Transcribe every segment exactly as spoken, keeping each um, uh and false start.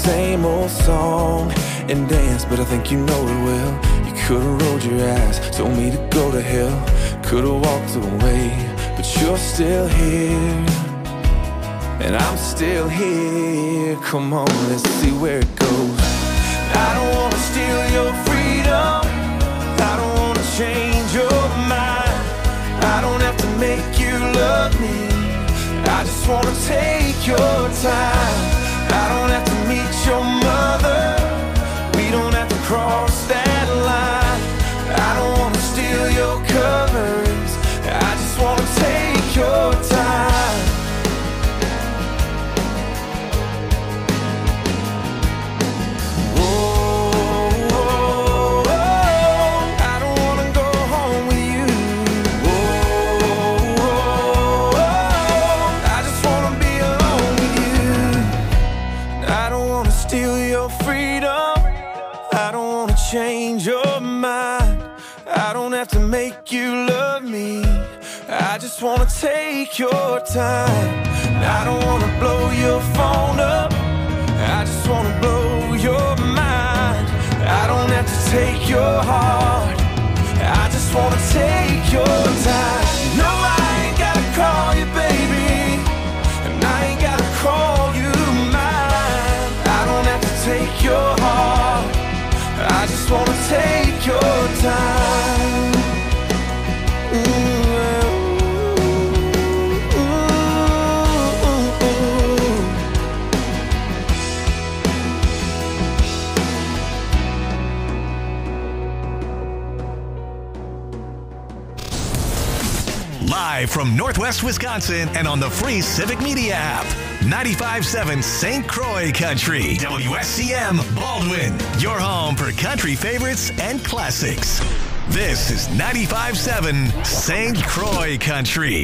same old song and dance, but I think you know it well. You could've rolled your eyes, told me to go to hell, could've walked away, but you're still here, and I'm still here. Come on, let's see where it goes. I don't wanna steal your freedom, I don't wanna change your mind, I don't have to make you love me, I just wanna take your time. I don't have to meet your mother, we don't have to cross that line. I don't wanna steal your covers, I just wanna take your time. Oh, oh, oh, I don't wanna go home with you. Oh, oh, oh, I just wanna be alone with you. I don't wanna steal your freedom, I don't wanna change your mind, I don't have to make you love me, I just wanna take your time. I don't wanna blow your phone up, I just wanna blow your mind. I don't have to take your heart, I just wanna take your time. No, I ain't gotta call you baby, and I ain't gotta call you mine. I don't have to take your heart, I just wanna take your time. Mm-hmm. Live from Northwest Wisconsin and on the free Civic Media app. ninety-five point seven Saint Croix Country. W S C M Baldwin. Your home for country favorites and classics. This is ninety-five point seven Saint Croix Country.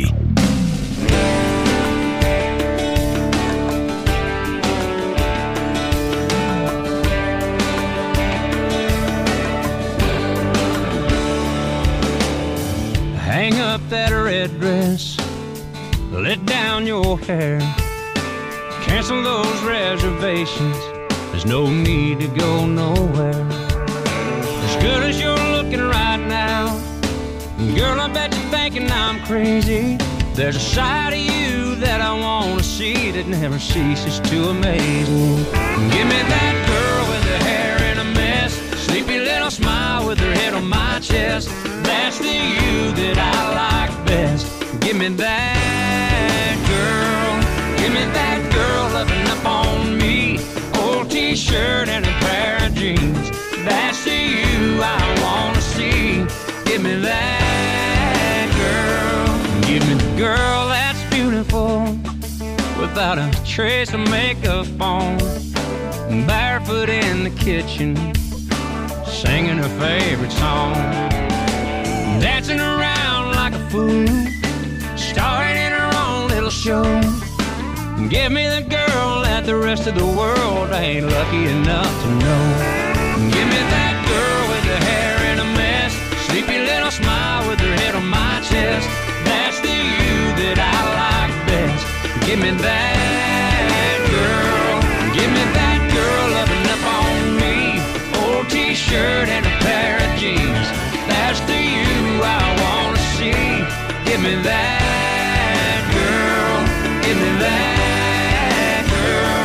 Hang up that red dress, let down your hair, cancel those reservations, there's no need to go nowhere. As good as you're looking right now, girl, I bet you're thinking I'm crazy. There's a side of you that I want to see that never ceases to amaze me. Give me that girl with her hair in a mess, sleepy little smile with her head on my chest. That's the you that I like best. Give me that girl, give me that girl loving up on me. Old t-shirt and a pair of jeans. That's the you I want to see. Give me that girl, give me the girl that's beautiful, without a trace of makeup on, barefoot in the kitchen, singing her favorite song, dancing around like a fool, starring in her own little show. Give me the girl that the rest of the world ain't lucky enough to know. Give me that girl with her hair in a mess, sleepy little smile with her head on my chest. That's the you that I like best. Give me that girl, give me that girl loving up on me. Old t-shirt and a pair of jeans. That's the you I wanna see. Give me that girl, give me that girl.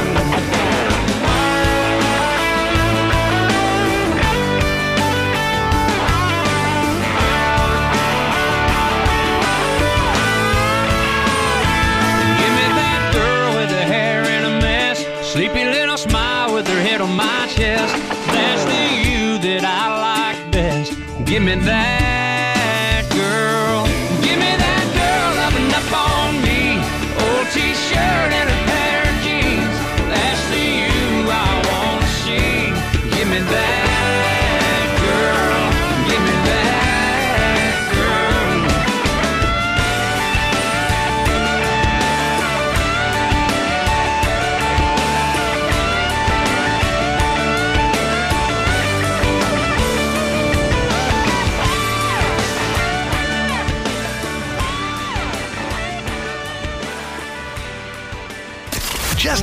Give me that girl with her hair in a mess, sleepy little smile with her head on my chest. That's the you that I like best. Give me that girl, give me that girl loving up on me. Old t-shirt and a pair of jeans. That's the you I wanna see. Give me that girl, give me that girl.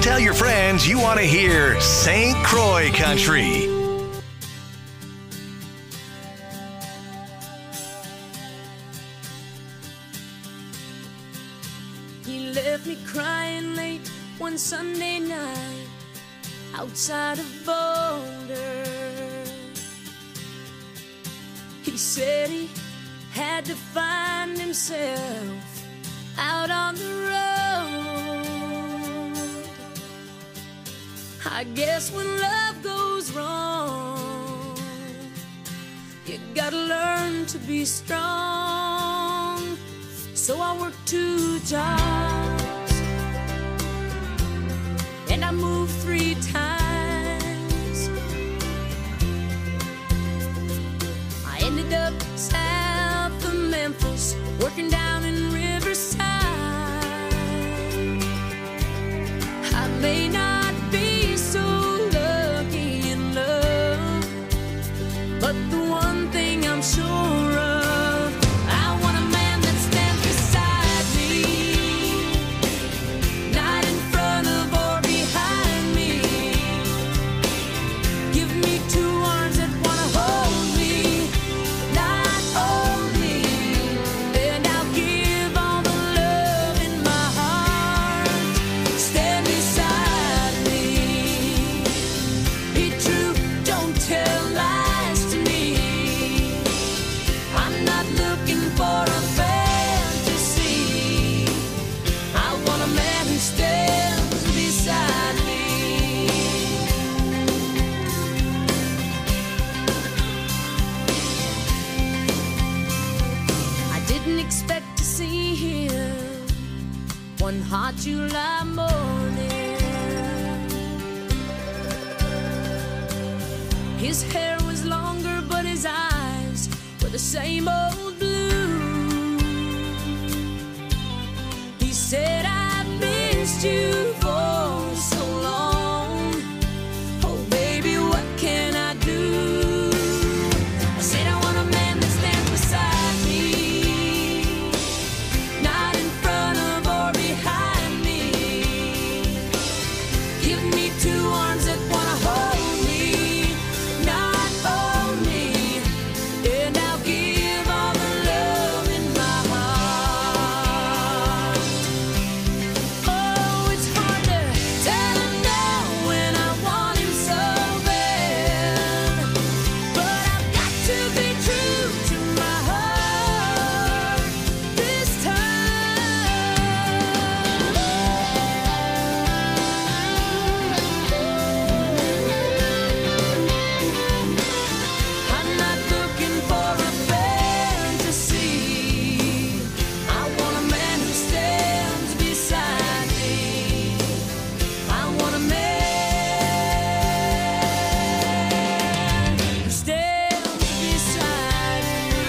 Tell your friends you want to hear Saint Croix Country. He left me crying late one Sunday night outside of Boulder. He said he had to find himself out on the road. I guess when love goes wrong, you gotta learn to be strong. So I worked two jobs and I moved three times. I ended up south of Memphis, working down in Riverside. I may not be so lucky in love, but the one thing I'm sure of, I want a man that stands beside me, not in front of or behind me. Give me two arms that wanna hold me, not only, and I'll give all the love in my heart. Stand beside me, be true, don't tell lies to me. I'm not looking for a fantasy, I want a man who stands beside me. I didn't expect to see him one hot July morning. His hair was longer, but his eyes were the same old blue. He said, I missed you for so long. Oh, baby, what can I do? I said, I want a man that stands beside me, not in front of or behind me. Give me two arms that wanna hold me, not only, and I'll give all the love in my heart. Oh, it's hard to tell him no when I want him so bad, but I've got to be true to my heart this time. I'm not looking for a fantasy, I want a man who stands beside me. I want a man who stands beside me.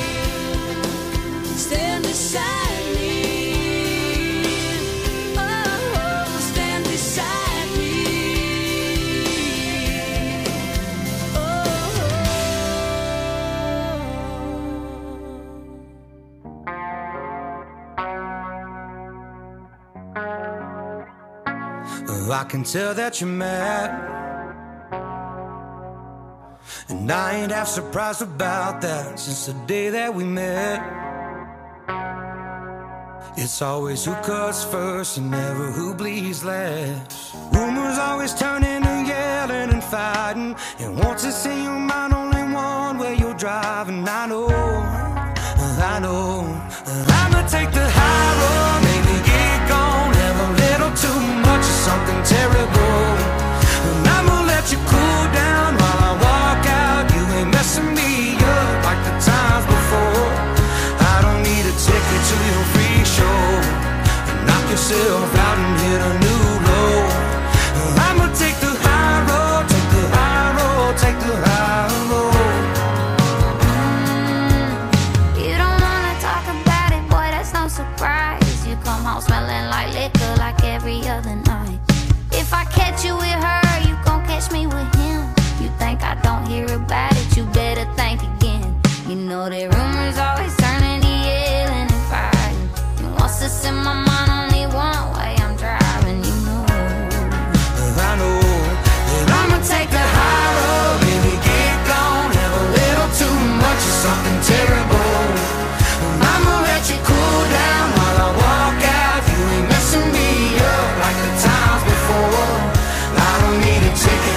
Stand beside me. Oh, stand beside me. Oh, I can tell that you're mad, and I ain't half surprised about that. Since the day that we met, it's always who cuts first and never who bleeds last. Rumors always turning to yelling and fighting, and once it's in your mind, only one way you're driving. I know, I know, I'ma take the high road, maybe get gone, have a little too much of something terrible, and I'ma let you cool down while I walk out. You ain't messing me up like the times before. I don't need a ticket to your free show. Knock yourself out and hit a new low. I'ma take the high road, take the high road, take the high road. You don't wanna talk about it, boy, that's no surprise.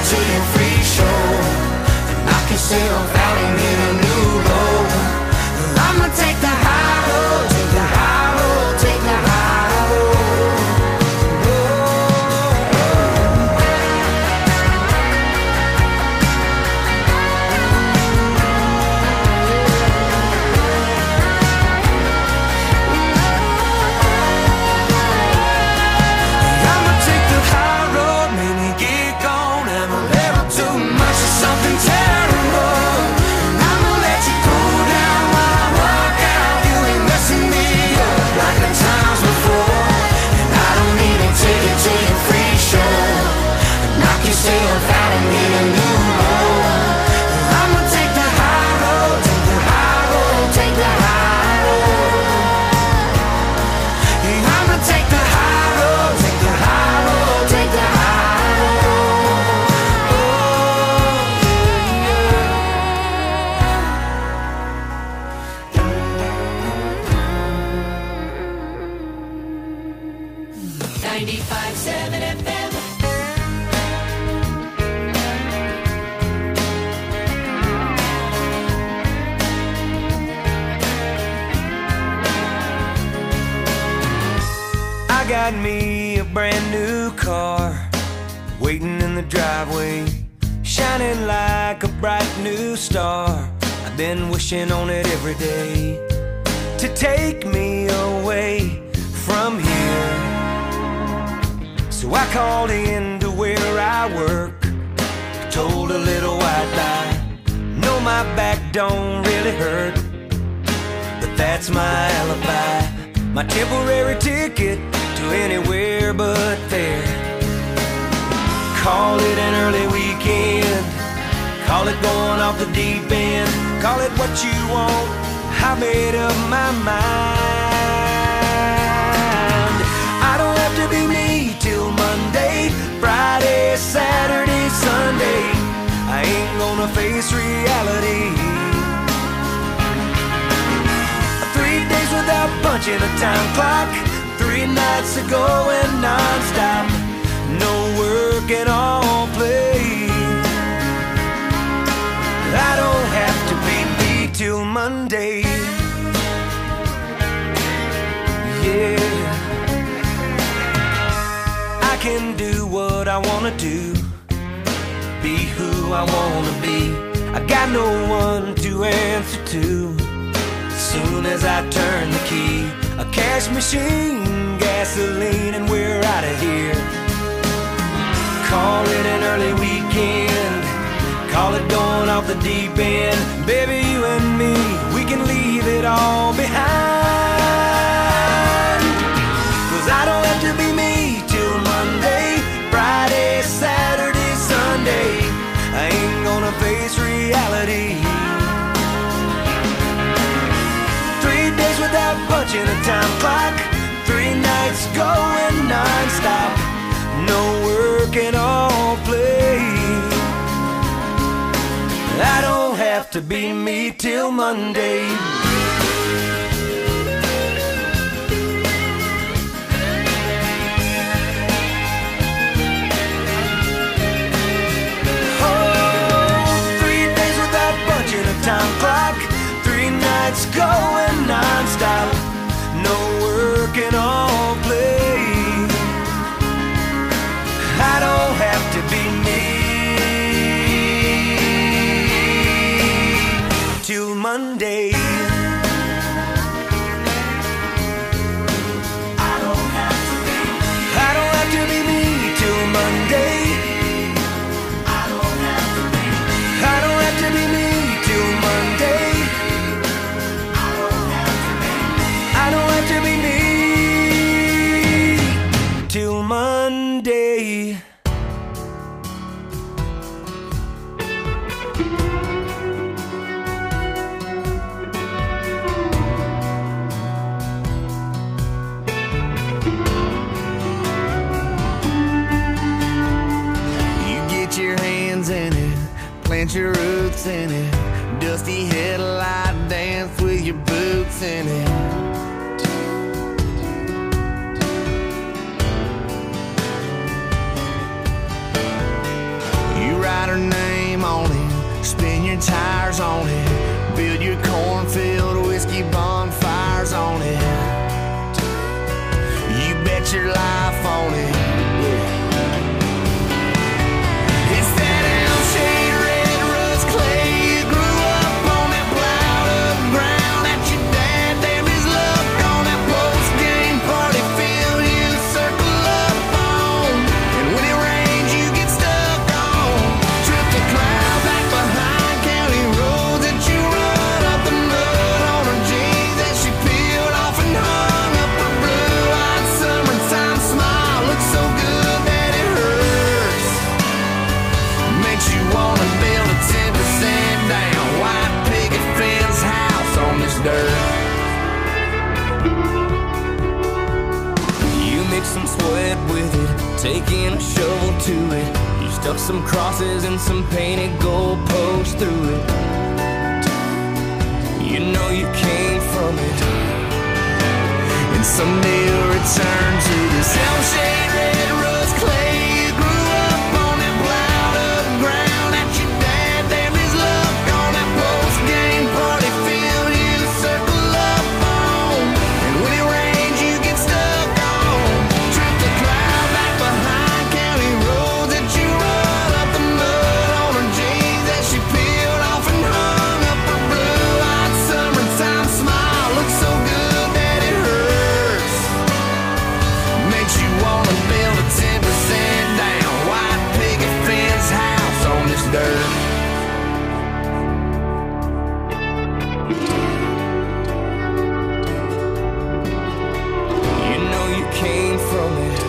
to your free show and knock yourself out and hit a new low. I'ma take the high road, take the high road, take the high road. I'ma take the high road, maybe get gone and a little too much of something terrible. I'ma let you cool down while I walk out. You ain't messing me up like the times before. And I don't even take it to your free show. Knock yourself out and hit a new low. I'ma take the high road, take the high road, take the high road. I'ma take the high road, take the high road, take the high road. ninety-five seven F M. I got me a brand new car waiting in the driveway, shining like a bright new star. I've been wishing on it every day to take me away from here. So I called in to where I work, told a little white lie. No, my back don't really hurt, but that's my alibi, my temporary ticket to anywhere but there. Call it an early weekend, call it going off the deep end, call it what you want, I made up my mind. I don't have to be me till Monday, Friday, Saturday, Sunday. I ain't gonna face reality. Three days without punching a time clock, three nights of going non-stop, no work and all play. I don't have to be me till Monday. Yeah, I can do what I wanna do, be who I wanna be. I got no one to answer to. Soon as I turn the key, a cash machine, gasoline, and we're out of here. Call it an early weekend, call it going off the deep end. Baby, you and me, we can leave it all behind. Cause I don't have to be me till Monday, Friday, Saturday, Sunday. I ain't gonna face reality. Three days without punching a time clock, three nights going non-stop, no work and all play. I don't have to be me till Monday. Time clock, three nights going non-stop, no work and all play. I don't have to be me till Monday. I don't have to be I don't have to be me till Monday. I don't have to be I don't have to be me till Monday. I don't have to be I don't have to be me till Monday. You get your hands in it, plant your roots in it, dusty headlight dance with your boots in it. You spin your tires on it, build your cornfield whiskey bonfires on it. You bet your life on it. Yeah. It's that Elmshade red rust clay. You grew up on that plowed up ground that your dad damned his luck on that post game party field you circle up on. And when it rains you get stuck on. Trip the cloud back behind county roads that you run up the mud on her jeans that she peeled off and hung up her blue-eyed summertime smile. Looks so good that it hurts. Makes you wanna build a ten percent down white picket fence house on this dirt. You mix some sweat with it, taking a shovel to it. You stuck some crosses and some painted goalposts through it. You know you came from it, and someday you'll return to this Elmshade red rust clay. You grew up on that plowed up ground that your dad damned his luck on that post game party field you circle up on. And when it rains you get stuck on. Trip the cloud back behind county roads that you run up the mud on her jeans that she peeled off and hung up her blue-eyed summertime smile. Looks so good that it hurts. Makes you wanna build a ten percent down white picket fence house on this dirt. You know you came from it,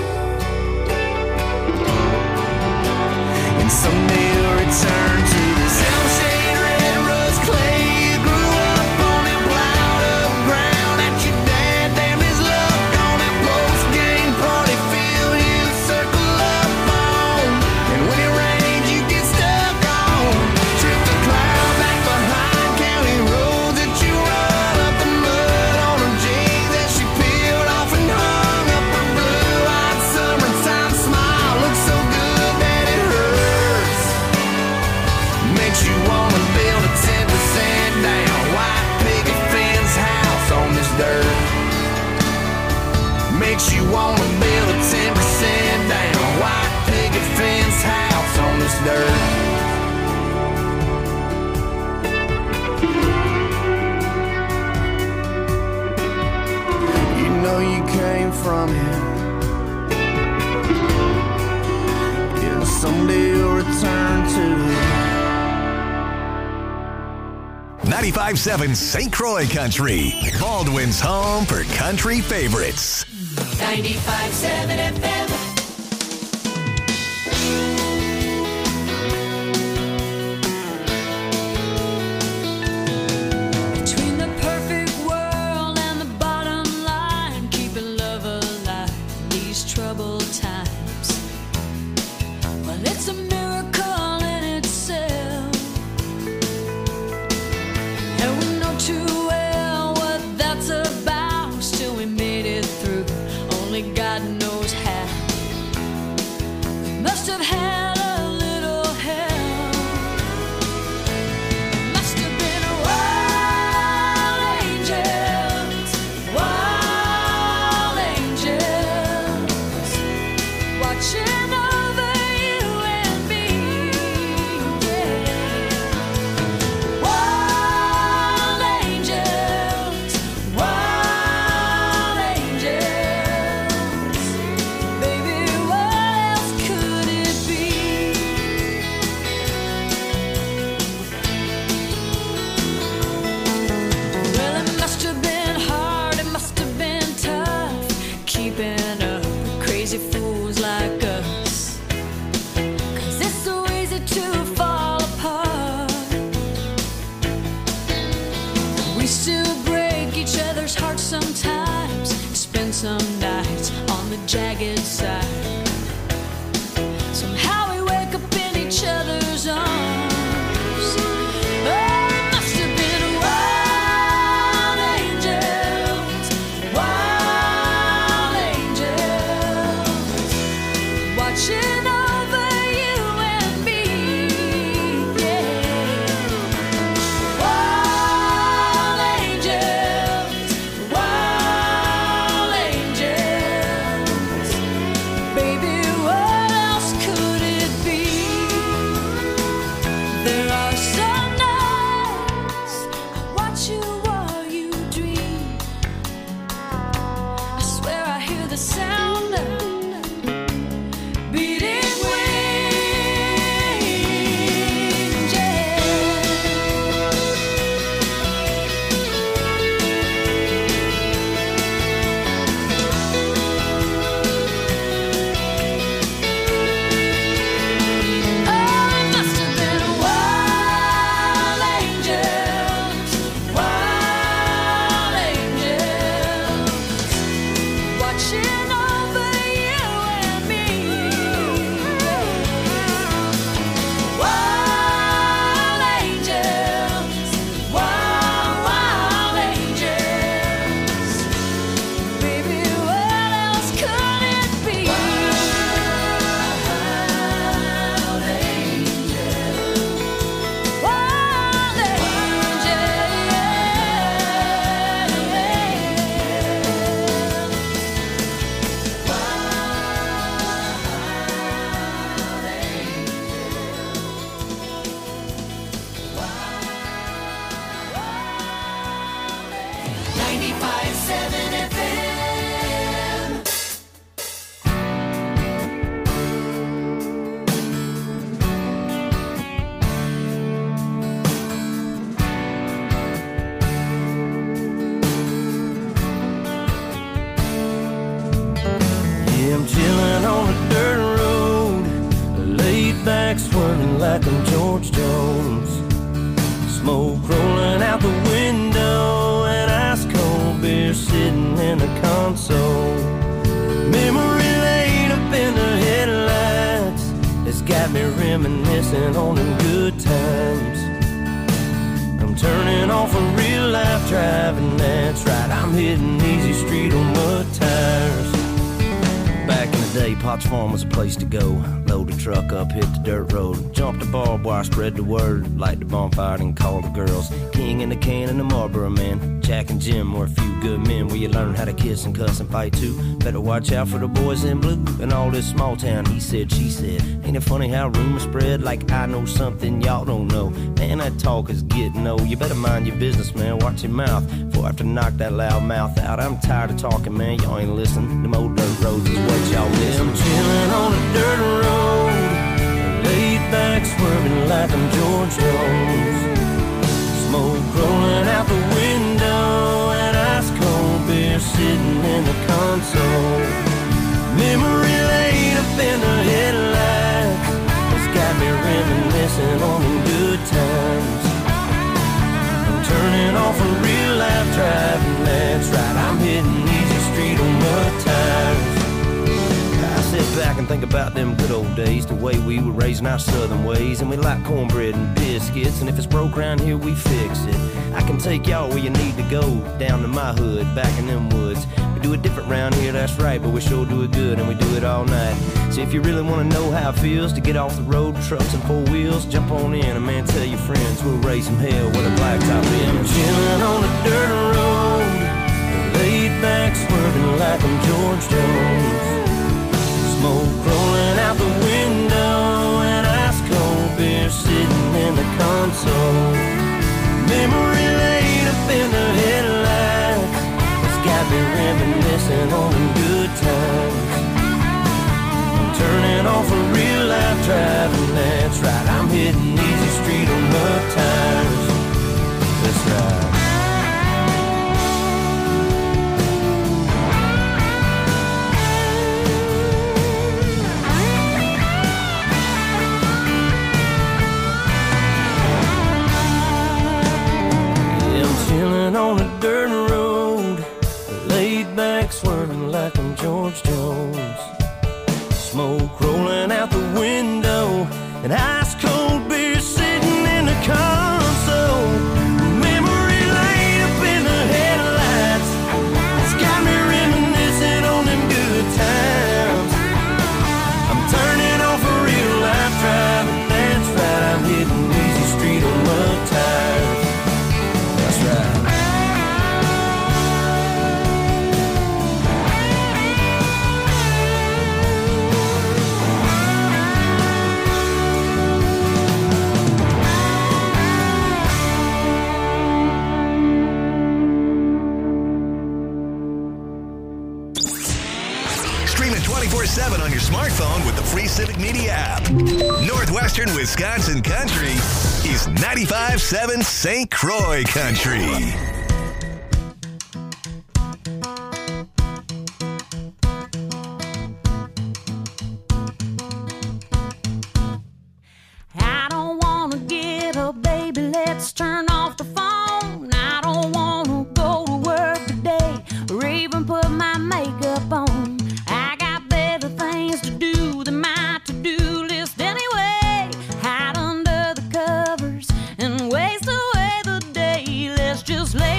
and someday you'll return to this Elmshade red rust clay. You grew up on that plowed up ground that your dad damned his luck on that post game party field you circle up on. And when it rains you get stuck on. Trip the cloud back behind county roads that you run up the mud on her jeans that she peeled off and hung up her blue-eyed summertime smile. Looks so good that it hurts. Makes you wanna build a ten percent down white picket fence house on this dirt. Makes you wanna build a ten percent down white picket fence house on this dirt. You know you came from it, and someday you'll return to it. ninety-five seven Saint Croix Country, Baldwin's home for country favorites. ninety-five seven F M. Between the perfect world and the bottom line, keeping love alive in these troubled times. Well, it's a miracle in itself, and we know too well what that's about. Still we made it through, only God knows how. back swerving like I'm George Jones. Smoke rolling out the window and ice cold beer sitting in the console. Memory lane up in the headlights, it's got me reminiscing on them good times. I'm turning off a real life driving, that's right, I'm hitting easy street on mud tires. Back in the day, Potts Farm was a place to go. Load the truck up, hit the dirt road, jump the barbed wire, spread the word, light the bonfire and call the girls. King and the can and the Marlboro man, Jack and Jim were a few good men where you learn how to kiss and cuss and fight too. Better watch out for the boys in blue and all this small town he said, she said. Ain't it funny how rumors spread like I know something y'all don't know? Man, that talk is getting old. You better mind your business, man, watch your mouth before I have to knock that loud mouth out. I'm tired of talking, man, y'all ain't listening. Them old dirt roads is what y'all miss. I'm chilling on a dirt road, laid back swerving like I'm George Jones. Smoke rolling out the window and ice cold beer sitting in the console. Memory lane up in the headlights, it's got me reminiscing on them good times. I'm turning off a real life driving, that's right, I'm hitting easy street on mud tires. I sit back and think about them good old days, the way we were raising our southern ways, and we like cornbread and biscuits, and if it's broke around here, we fix it. I can take y'all where you need to go, down to my hood, back in them woods. We do it different round here, that's right, but we sure do it good, and we do it all night. So if you really want to know how it feels to get off the road, trucks and four wheels, jump on in, and man, tell your friends we'll raise some hell with a blacktop in. I'm chilling on a dirt road, laid back swerving like I'm George Jones. Smoke rolling out the window and ice cold beer sitting in the console. Memory lane up in the headlights, it's got me reminiscing on them good times. I'm turning off a real life driving, that's right, I'm hitting easy street on mud tires. That's right. On a dirt road, laid back swerving like I'm George Jones. Smoke rolling out the window and ice cold beer sitting in the console. Memory lane up in the headlights, it's got me reminiscing on them good times. I'm turning off a real life driving, that's right, I'm hitting easy street on mud tires. That's right. twenty-four seven on your smartphone with the free Civic Media app. Northwestern Wisconsin Country is ninety-five point seven Saint Croix Country. I don't wanna get up, baby, let's turn off the phone. I don't wanna go to work today or even put my makeup on. I got better things to do than my to-do list anyway. Hide under the covers and waste away the day. Let's just lay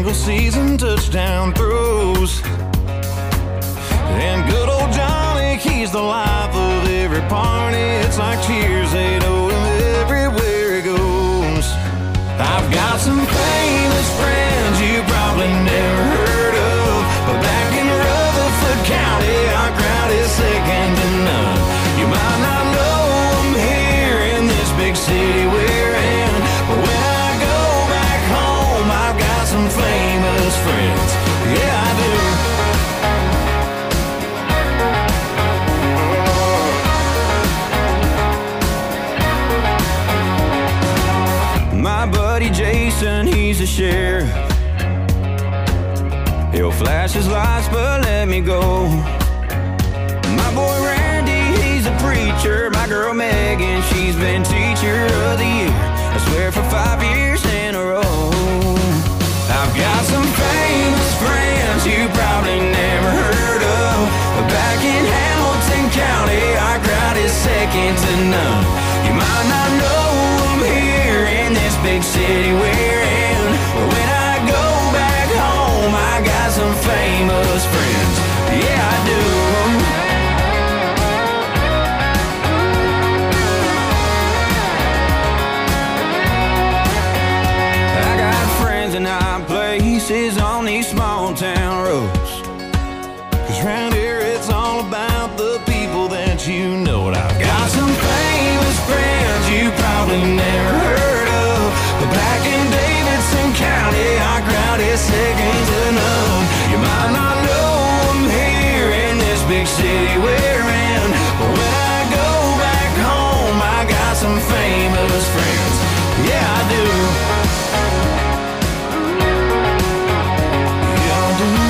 middle season touchdown throws. And good old Johnny, he's the life of every party. It's like cheers, they know him everywhere he goes. I've got some famous friends you probably never heard of, but back in Rutherford County, our crowd is second to none. You might not know them here in this big city we're in, but when I go back home, I've got some famous friends. Yeah, I do. My buddy Jason, he's a sheriff. He'll flash his lights but let me go. My boy Randy, he's a preacher. My girl Megan, she's been teacher of the year, I swear for five years in a row. I've got some famous friends you probably never heard of, but back in Hamilton County, our crowd is second to none. You might not know them here in this big city we're in, but when I go back home, I got some famous friends. Yeah, I do. I got friends in high places on these small town roads, 'cause round here it's all about the people that you know. And I've got some famous friends you probably never heard of, but back in Davidson County, our crowd is second to none. You might not know them here in this big city we're in, but when I go back home, I got some famous friends. Yeah, I do. Yeah, I do.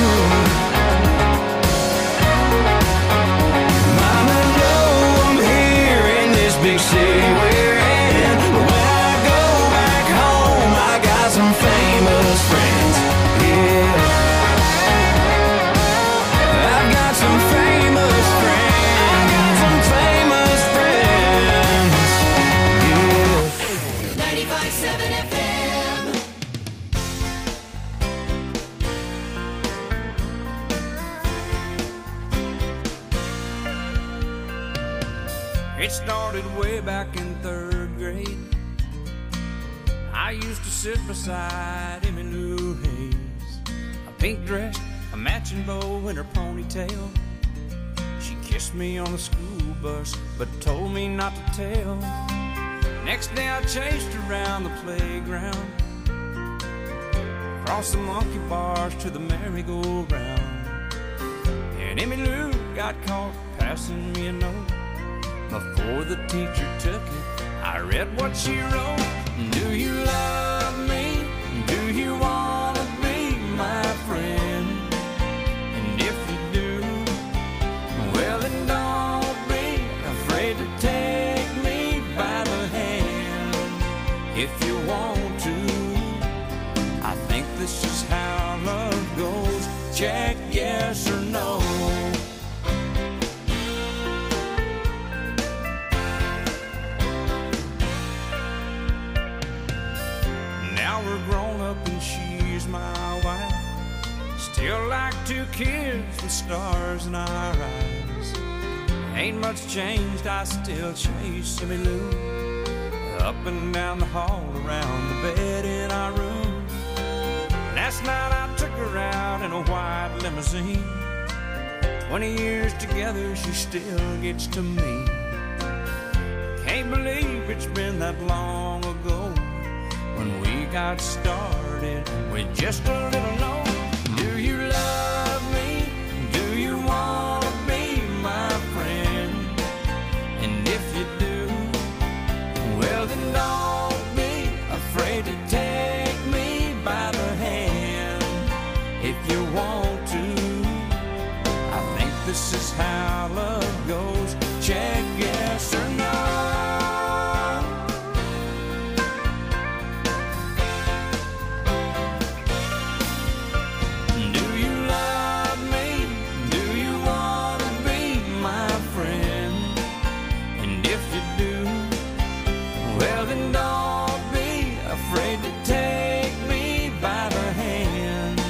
Might not know them here in this big city we're in, but when I go back home, I got some famous friends. Yeah, I've got some famous friends. I got some famous friends. Yeah. ninety-five seven F M. It started way back in third grade. I used to sit beside Emmylou Hayes, a pink dress, a matching bow in her ponytail. She kissed me on the school bus, but told me not to tell. Next day I chased her around the playground, across the monkey bars to the merry-go-round. And Emmylou got caught passing me a note. Before the teacher took it, I read what she wrote. Do you love me? Do you want to be my friend? And if you do, well then don't be afraid to take me by the hand. If you want to, I think this is how love goes. Check yes or no. We're grown up and she's my wife, still like two kids with stars in our eyes. Ain't much changed, I still chase Emmylou up and down the hall, around the bed in our room. Last night I took her out in a white limousine. Twenty years together, she still gets to me. Can't believe it's been that long ago when we got started with just a little note. Do you love me? Do you want to be my friend? And if you do, well then don't be afraid to take me by the hand. If you want to, I think this is how love goes. Check yes or no. Well then don't be afraid to take me by the hand.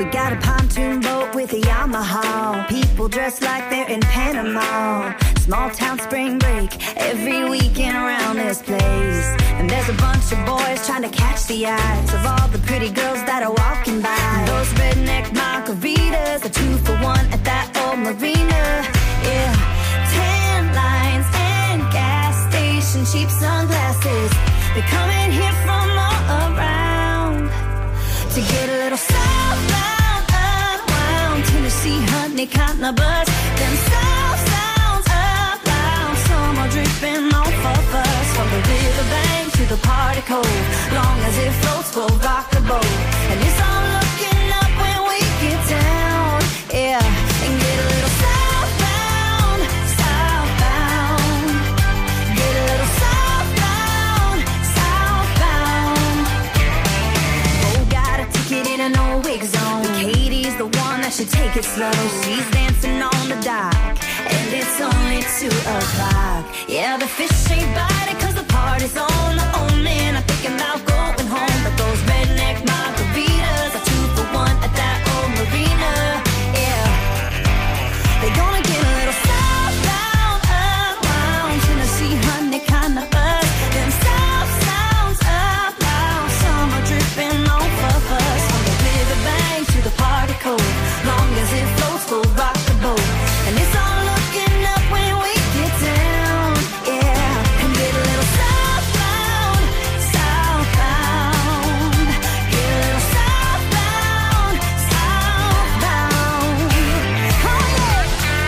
We got a pontoon boat with a Yamaha. People dressed like they're in Panama. Small town spring break every weekend around this place. And there's a bunch of boys trying to catch the eyes of all the pretty girls that are walking by. Those redneck margaritas, a two for one at that old marina. Yeah, tan lines and gas station cheap sunglasses. They're coming here from all around to get a little southbound, unwound. Tennessee honey cotton bus. Them south sounds up loud. Summer dripping off of us. From the riverbank to the party cove. Long as it floats, we'll rock the boat. And it's all looking up when we get down. Yeah, and get a little southbound, southbound. Get a little southbound, southbound. Oh, got a ticket in an old wig zone. Katie's the one that should take it slow. She's dancing on the dock, and it's only two o'clock. Yeah, the fish ain't biting cause the party's on. The old man, I'm thinking about going home. But those redneck margaritas are two for one at that old marina. Yeah, they're gonna get a little southbound, unwound. Tennessee honey kind of us. Them south sounds up loud. Summer dripping off of us. From the riverbank to the party cove. Long as it floats, we'll rock the boat. And it's all looking up when we get down. Yeah, and get a little southbound, southbound. Get a little southbound, southbound. Oh yeah.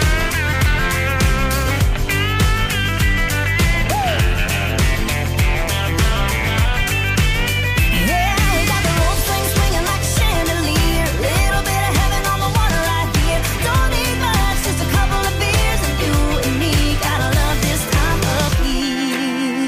Yeah, we got the rope swing swinging like a chandelier. Little bit of heaven on the water right here. Don't need much, just a couple of beers and you and me. Gotta love this time of year.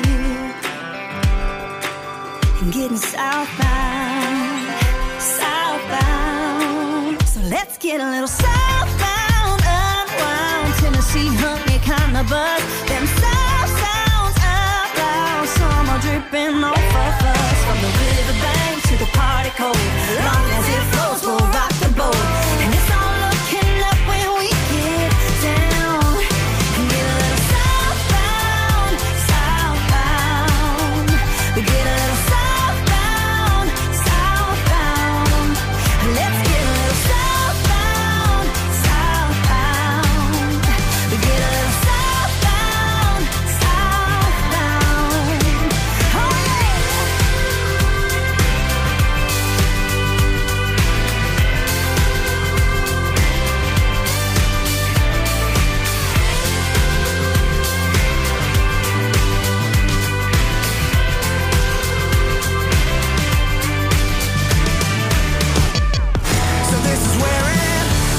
And getting southbound, southbound. So let's get a little southbound, unwound. Tennessee honey kind of buzz. Them south sounds up loud. Summer dripping off of us. From the riverbank to the party cove. Long as it flows, we'll rock the boat. And it's all looking up when we get down. And get a little southbound, southbound. We get a little southbound, southbound. Let's get a little southbound, southbound. We get a little southbound, southbound. Oh yeah. So this is where it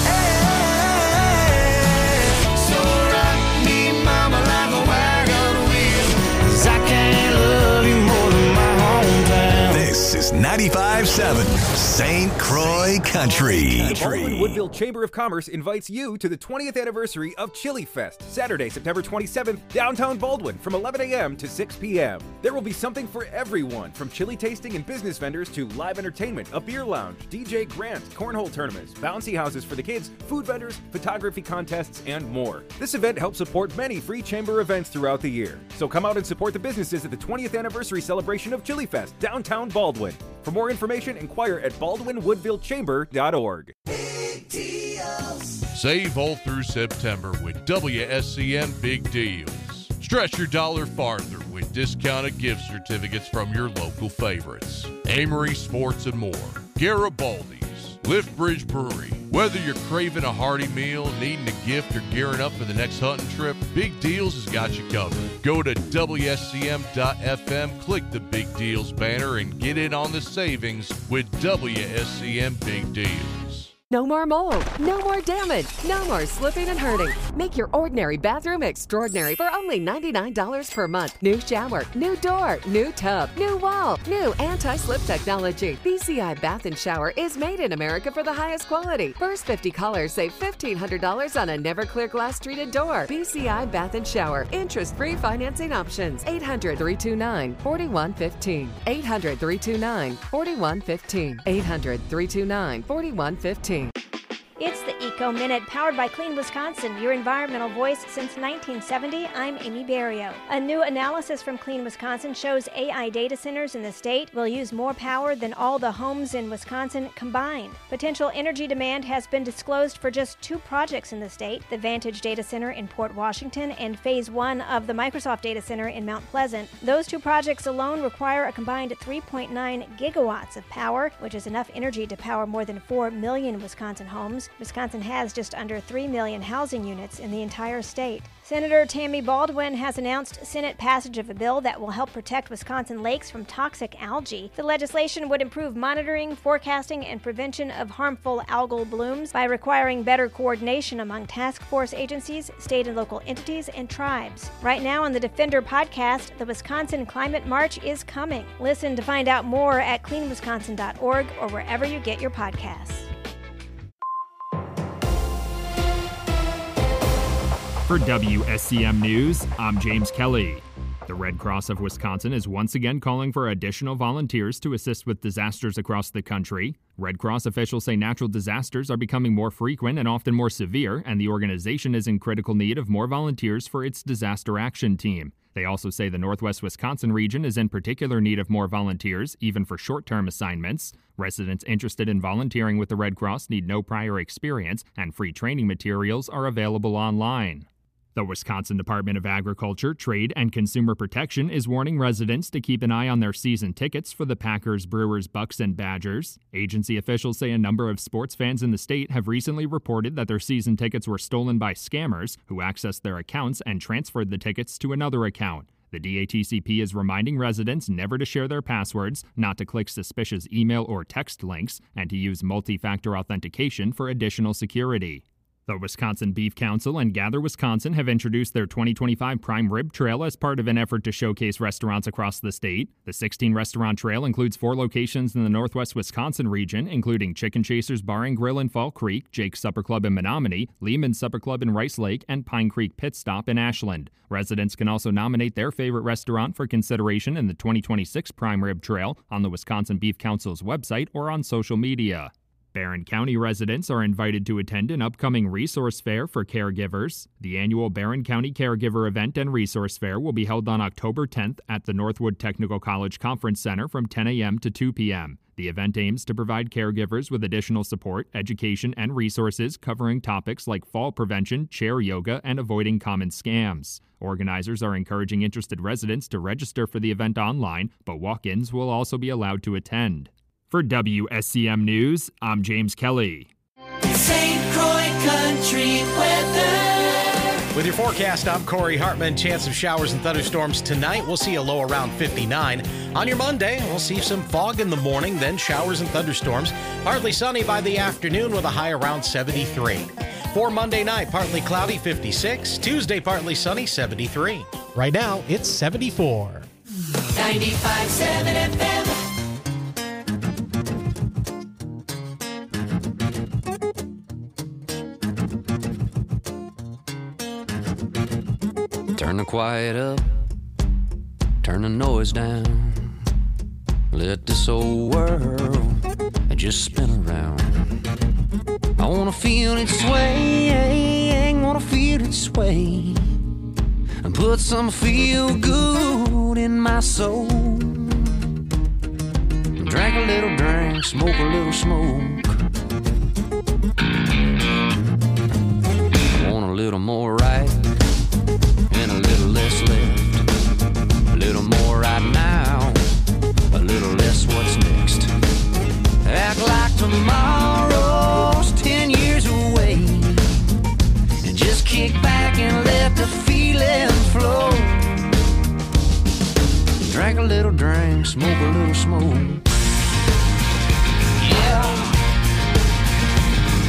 ends. So rock me, mama, like a wagon wheel. 'Cause I can't love you more than my hometown. This is ninety-five seven Saint Croix Country. The Baldwin Woodville Chamber of Commerce invites you to the twentieth anniversary of Chili Fest, Saturday, September twenty-seventh, downtown Baldwin from eleven a.m. to six p.m. There will be something for everyone, from chili tasting and business vendors to live entertainment, a beer lounge, D J Grant, cornhole tournaments, bouncy houses for the kids, food vendors, photography contests, and more. This event helps support many free chamber events throughout the year. So come out and support the businesses at the twentieth anniversary celebration of Chili Fest, downtown Baldwin. For more information, inquire at baldwin woodville chamber dot org. Save all through September with W S C M Big Deals. Stretch your dollar farther with discounted gift certificates from your local favorites. Amory Sports and more. Garibaldi's. Lift Bridge Brewery. Whether you're craving a hearty meal, needing a gift, or gearing up for the next hunting trip, Big Deals has got you covered. Go to W S C M dot F M, click the Big Deals banner, and get in on the savings with W S C M Big Deals. No more mold, no more damage, no more slipping and hurting. Make your ordinary bathroom extraordinary for only ninety-nine dollars per month. New shower, new door, new tub, new wall, new anti-slip technology. B C I Bath and Shower is made in America for the highest quality. First fifty callers save fifteen hundred dollars on a never clear glass treated door. B C I Bath and Shower. Interest-free financing options. eight hundred, three two nine, four one one five. eight hundred, three two nine, four one one five. eight hundred, three two nine, four one one five. It's the Eco Minute, powered by Clean Wisconsin, your environmental voice since nineteen seventy. I'm Amy Barrio. A new analysis from Clean Wisconsin shows A I data centers in the state will use more power than all the homes in Wisconsin combined. Potential energy demand has been disclosed for just two projects in the state, the Vantage Data Center in Port Washington and Phase one of the Microsoft Data Center in Mount Pleasant. Those two projects alone require a combined three point nine gigawatts of power, which is enough energy to power more than four million Wisconsin homes. Wisconsin has just under three million housing units in the entire state. Senator Tammy Baldwin has announced Senate passage of a bill that will help protect Wisconsin lakes from toxic algae. The legislation would improve monitoring, forecasting, and prevention of harmful algal blooms by requiring better coordination among task force agencies, state and local entities, and tribes. Right now on the Defender podcast, the Wisconsin Climate March is coming. Listen to find out more at clean wisconsin dot org or wherever you get your podcasts. For W S C M News, I'm James Kelly. The Red Cross of Wisconsin is once again calling for additional volunteers to assist with disasters across the country. Red Cross officials say natural disasters are becoming more frequent and often more severe, and the organization is in critical need of more volunteers for its disaster action team. They also say the Northwest Wisconsin region is in particular need of more volunteers, even for short-term assignments. Residents interested in volunteering with the Red Cross need no prior experience, and free training materials are available online. The Wisconsin Department of Agriculture, Trade, and Consumer Protection is warning residents to keep an eye on their season tickets for the Packers, Brewers, Bucks, and Badgers. Agency officials say a number of sports fans in the state have recently reported that their season tickets were stolen by scammers who accessed their accounts and transferred the tickets to another account. The D A T C P is reminding residents never to share their passwords, not to click suspicious email or text links, and to use multi-factor authentication for additional security. The Wisconsin Beef Council and Gather Wisconsin have introduced their twenty twenty-five Prime Rib Trail as part of an effort to showcase restaurants across the state. The sixteen-restaurant trail includes four locations in the Northwest Wisconsin region, including Chicken Chasers Bar and Grill in Fall Creek, Jake's Supper Club in Menominee, Lehman's Supper Club in Rice Lake, and Pine Creek Pit Stop in Ashland. Residents can also nominate their favorite restaurant for consideration in the twenty twenty-six Prime Rib Trail on the Wisconsin Beef Council's website or on social media. Barron County residents are invited to attend an upcoming resource fair for caregivers. The annual Barron County Caregiver Event and Resource Fair will be held on October tenth at the Northwood Technical College Conference Center from ten a.m. to two p.m. The event aims to provide caregivers with additional support, education, and resources covering topics like fall prevention, chair yoga, and avoiding common scams. Organizers are encouraging interested residents to register for the event online, but walk-ins will also be allowed to attend. For W S C M News, I'm James Kelly. Saint Croix Country weather. With your forecast, I'm Corey Hartman. Chance of showers and thunderstorms tonight. We'll see a low around fifty-nine. On your Monday, we'll see some fog in the morning, then showers and thunderstorms. Partly sunny by the afternoon with a high around seventy-three. For Monday night, partly cloudy, fifty-six. Tuesday, partly sunny, seventy-three. Right now, it's seventy-four. ninety-five point seven F M. Turn the quiet up, turn the noise down. Let this old world just spin around. I wanna feel it sway, wanna feel it sway, and put some feel good in my soul. Drink a little drink, smoke a little smoke. I want a little more right and a little less left. A little more right now, a little less what's next. Act like tomorrow's ten years away, and just kick back and let the feeling flow. Drink a little drink, smoke a little smoke. Yeah.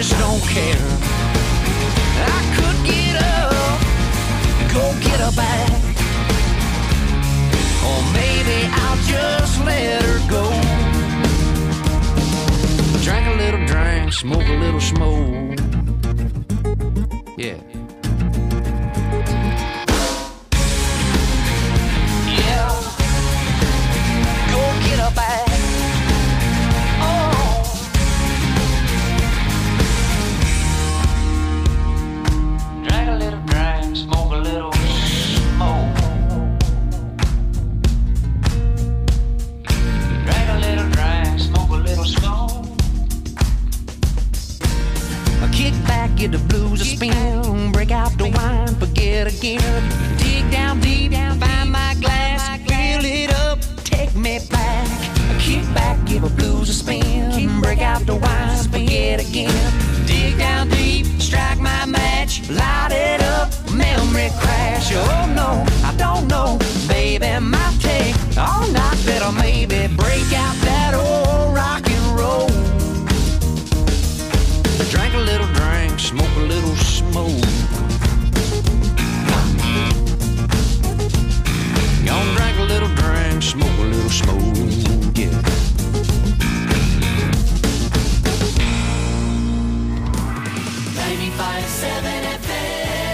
just don't care. I could get up, go get her back, or maybe I'll just let her go. Drink a little drink, smoke a little smoke. Yeah. Yeah. Go get her back. Oh. Drink a little drink, smoke a little smoke. Drink a little drink, smoke a little smoke. Kick back, get the blues a spin, break out the wine, forget again. Dig down deep, find my glass, fill it up, take me back. Kick back, give a blues a spin, break out the wine, forget again. Dig down deep, strike my match, light it up, memory crash. Oh no, I don't know, baby, might take all night, better maybe break out that old rock and roll. Drink a little drink, smoke a little smoke. Gonna drink a little drink, smoke a little smoke, yeah. ninety-five seven F M.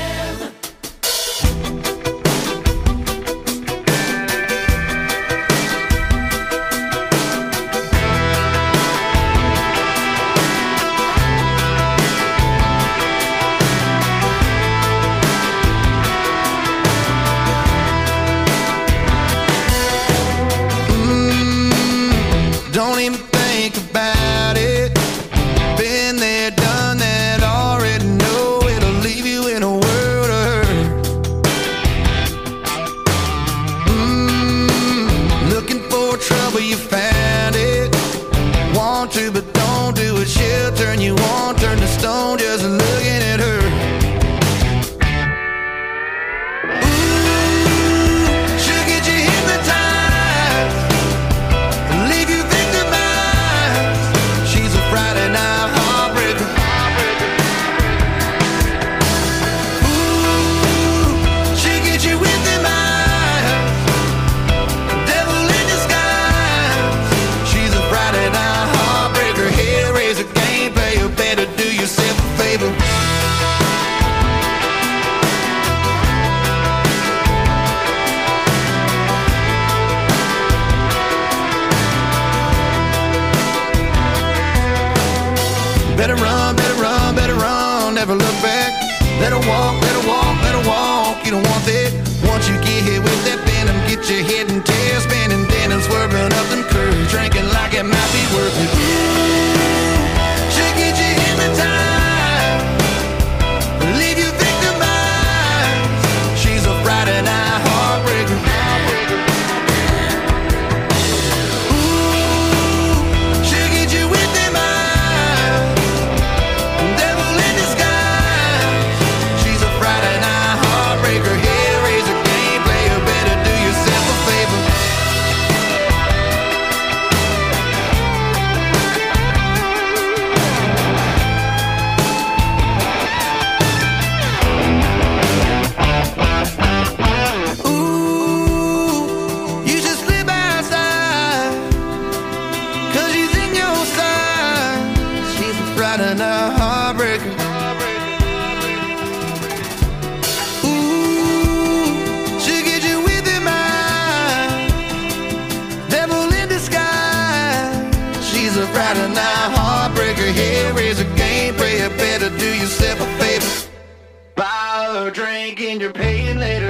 Don't even think about it. Been there, done that, already know it'll leave you in a world of hurt. Mm, looking for trouble, you found it. Want to, but don't do it. She'll turn you on, turn to stone, just looking at her. Ooh, she'll get you hypnotized, leave you Friday night heartbreaker. Ooh, she get you with them eyes, devil in disguise. She's a Friday night heartbreaker, hellraiser, game player. Better do yourself a favor. Better run, better run, better run, never look back. Let her walk, let her walk, let her walk. You don't want that. Once you get hit with that venom, get your head and tail spinning, then and swerving up them curves, drinking like it might be worth it. She'll get you hypnotized, leave you victimized. She's a Friday night heartbreaker. Ooh, she'll get you with them eyes, devil in disguise. She's a Friday night heartbreaker, hellraiser, game player. Better do yourself a favor. Ooh, you should slip outside, 'cause she's in your side. She's a Friday night heartbreaker. Ooh, she'll get you with them eyes, devil in disguise. She's a Friday night heartbreaker, hellraiser, game player. Better do yourself a favor. Buy her a drink and you're paying later.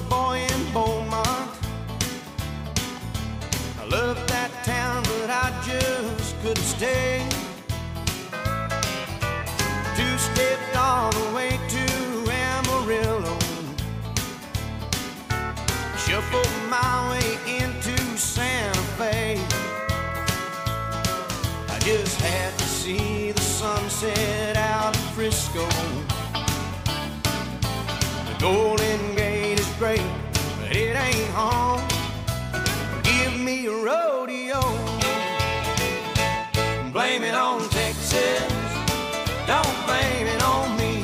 a boy in Beaumont. I loved that town, but I just couldn't stay. Two-stepped all the way to Amarillo, shuffled my way into Santa Fe. I just had to see the sunset out of Frisco. The Golden Gate is great, but it ain't home. Give me a rodeo. Blame it on Texas, don't blame it on me.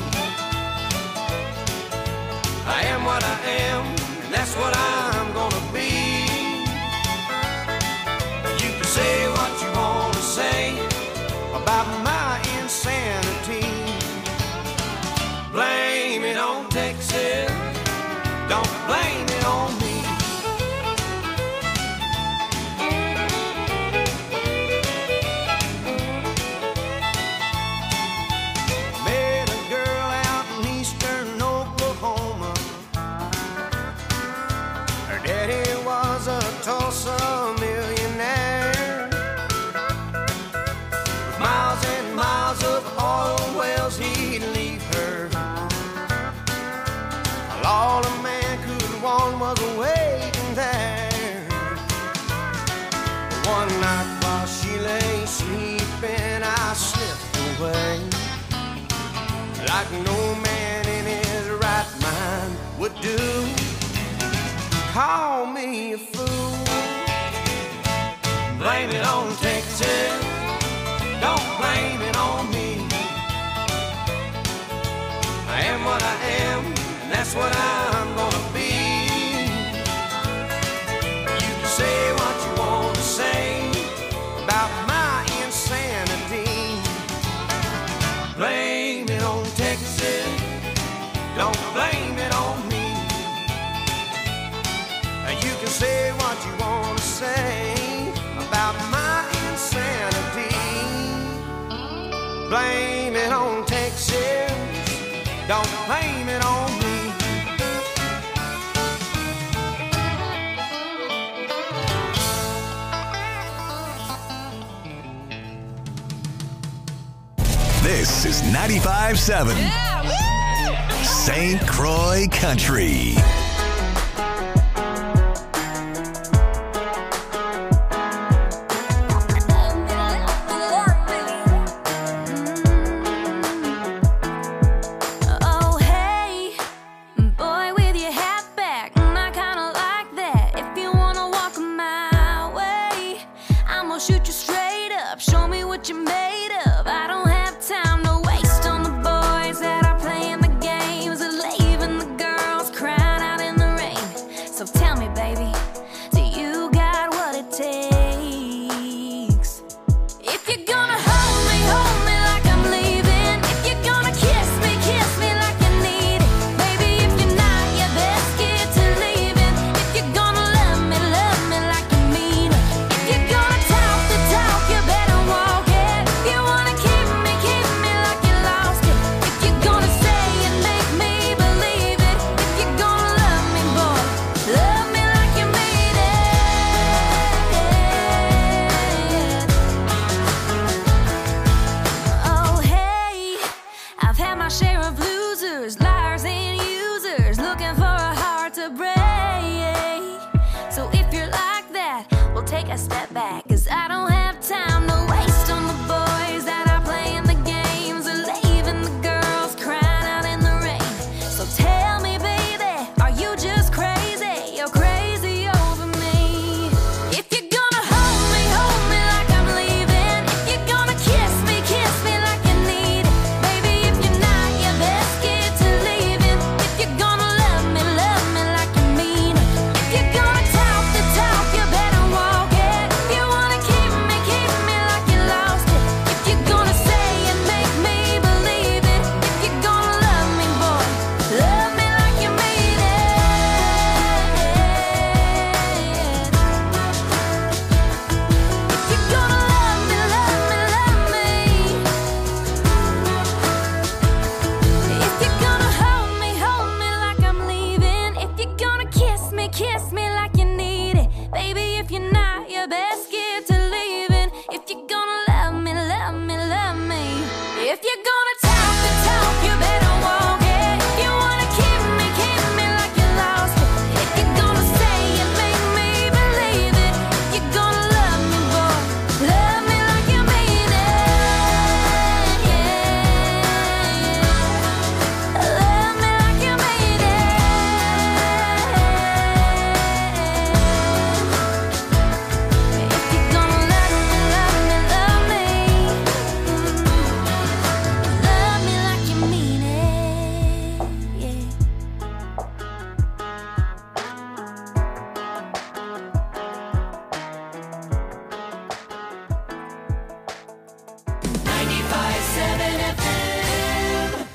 I am what I am, and that's what I'm gonna be. You can say what you want to say about my insanity. Blame it on Texas, don't blame it on me. Met a girl out in eastern Oklahoma. Her daddy was a Tulsa millionaire. With miles and miles of oil wells he'd leave her. All a man could want was waiting there. One night while she lay sleeping, I slipped away, like no man in his right mind would do. Call me a fool. Blame it on Texas, don't blame it on me. I am what I am, and that's what I'm gonna be. You can say what you want to say about my insanity. Blame it on Texas, don't blame it on me. You can say what you want to say about my insanity. Blame it on Texas, don't blame it on me. This is ninety-five seven Saint Croix Country. Keep me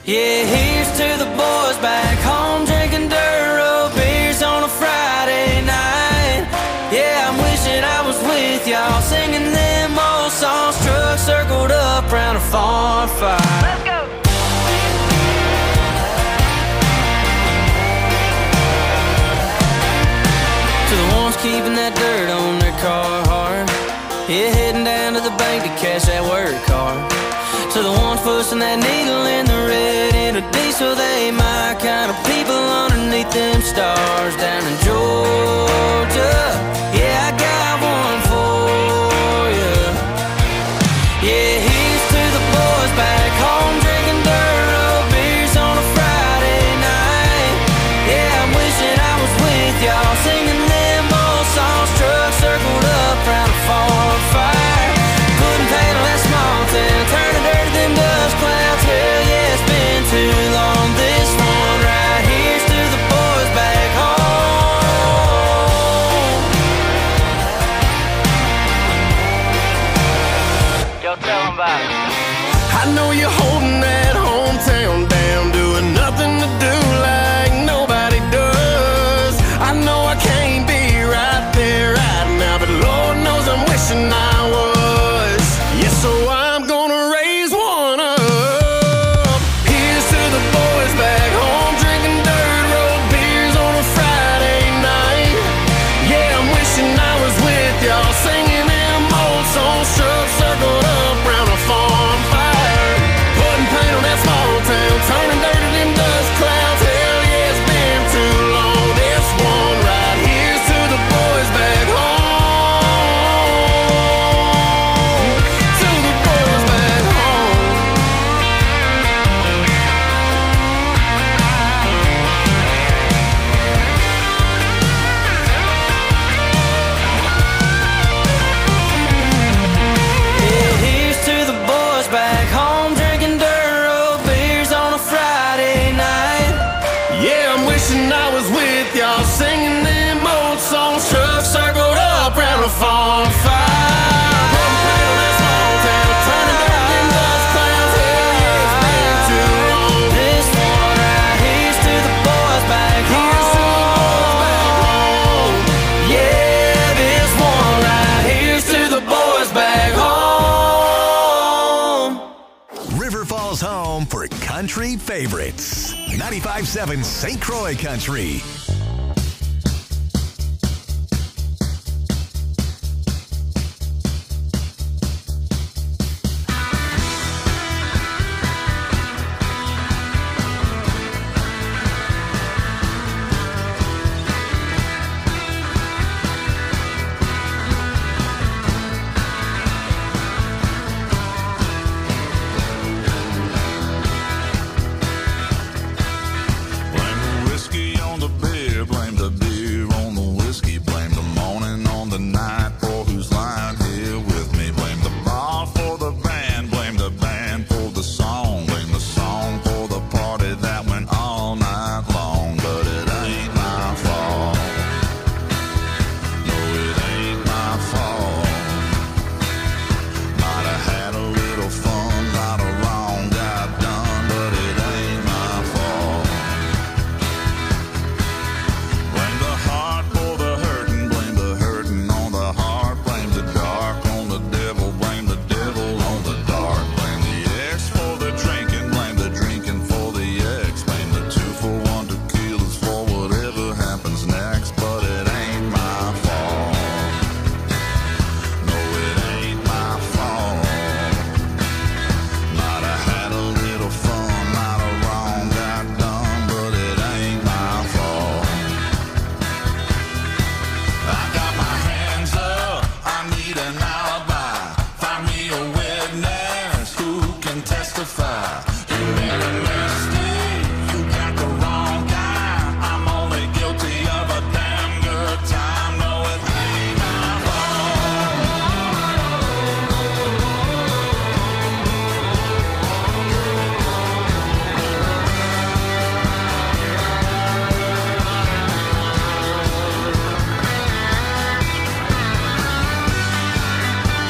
Yeah, here's to the boys back home drinking dirt road beers on a Friday night. Yeah, I'm wishing I was with y'all singing them old songs, trucks circled up round a farm fire. Let's go. To the ones keeping that dirt on their car hard, yeah, heading down to the bank to cash that work card. To the ones pushing that needle in the red in a diesel, they my kind of people underneath them stars down in Georgia. Yeah, I got one for you. Yeah, here's to the boys back home drinking dirt road beers on a Friday night. Yeah, I'm wishing I was with y'all singing them old songs, trucks circled up round a farm fire. Putting paint on that small town, turning dirt to them dust clouds. Hell yeah, it's been too long. This one right here's to the boys back home. Yo, tell them about it. I know you're holding that hometown down, doing nothing to do like nobody does. I know I can't be right there right now, but Lord knows I'm wishing I was. Yes, so I'm gonna raise one up. Here's to the boys back home drinking dirt road beers on a Friday night. Yeah, I'm wishing I was with y'all singing them old songs, trucks circled up round a farm fire. Putting paint on that small town, turning dirt to them dust clouds. Hell yeah, it's been too long. This one right here's to the boys back home. To the boys back home. Yeah, here's to the boys back home drinking dirt road beers on a Friday night. Yeah, I'm wishing I was with y'all singing them old songs, trucks circled up round a farm fire. Putting paint on that small town, turning dirt to them dust clouds. Hell yeah, it's been too long. This one right here's to the boys back Here's to the boys back home. Yeah, this one right here's to the boys back home. River Falls home for country favorites. ninety-five point seven Saint Croix Country.